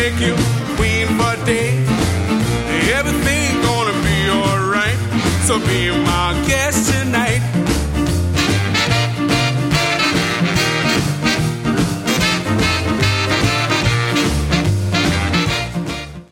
make you queen for a day. Everything gonna be alright. So be my guest.